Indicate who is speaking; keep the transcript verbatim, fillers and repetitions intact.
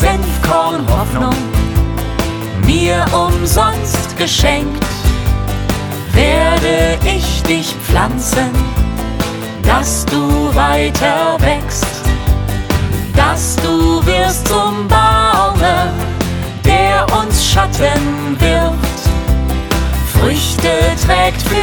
Speaker 1: Senfkornhoffnung mir umsonst geschenkt, werde ich dich pflanzen, dass du weiter wächst, dass du